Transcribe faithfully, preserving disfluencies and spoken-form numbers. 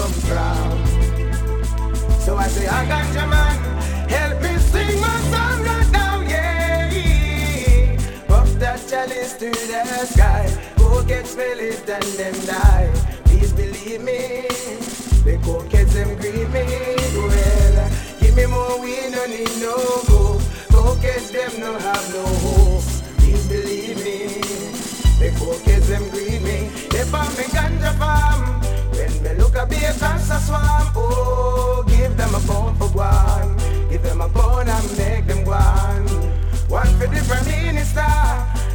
come from. So I say, I got your man, help me sing my song right now, yeah. Puff that chalice to the sky, go get smell it and them die. Please believe me, the cokeheads them grieve me. Well, give me more, we no need no go. Cokeheads them no have no hope. Please believe me, the cokeheads them grieve me. They farm me ganja farm, when me look a be a cancer swamp, oh.